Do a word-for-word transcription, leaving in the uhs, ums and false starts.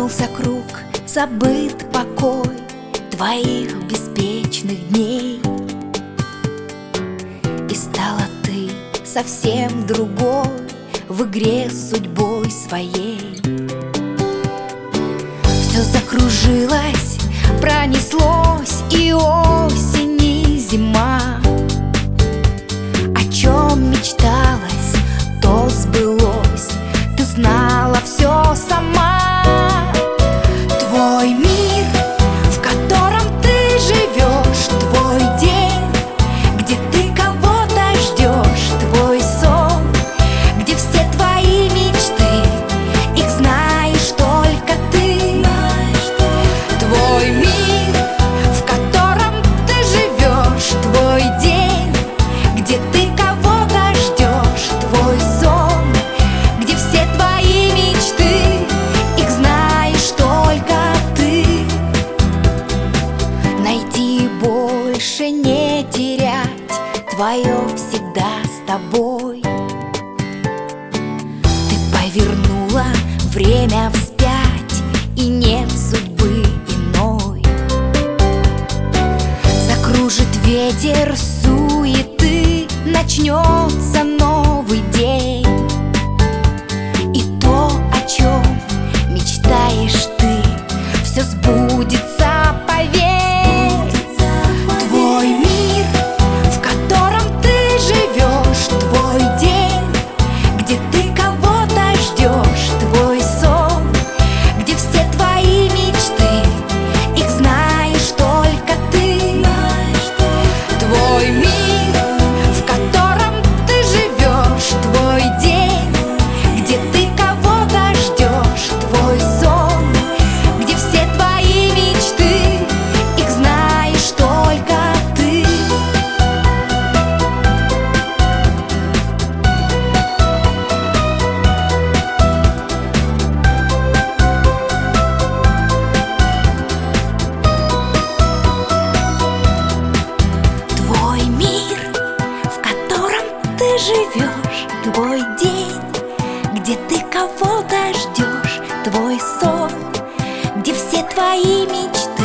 Замкнулся круг, забыт покой твоих беспечных дней, и стала ты совсем другой в игре с судьбой своей. Все закружилось, пронеслось, и осень, и зима. О чем мечталось, то сбылось, ты знала все сама. Твой мир, в котором ты живешь, твой день, где ты кого-то ждешь, твой сон, где все твои мечты, их знаешь только ты. Твой мир, в котором ты живешь, твой день, где ты кого-то ждешь, твой сон, где все твои мечты, их знаешь только ты. Найти, больше не терять, твое всегда с тобой. Ты повернула время вспять, и нет судьбы иной. Закружит ветер суеты, начнется новый день, и то, о чем мечтаешь ты, все сбудется, поверь. Твой мир, в котором ты живешь, твой день, где ты кого-то ждешь, твой сон, где все твои мечты, их знаешь только ты. Твой мир, в котором ты живешь, твой день, где ты кого-то ждешь, твой сон, где все твои мечты, их знаешь только ты. Твой мир, в котором ты живешь, твой день, где ты кого-то ждешь, твой сон, где все твои мечты,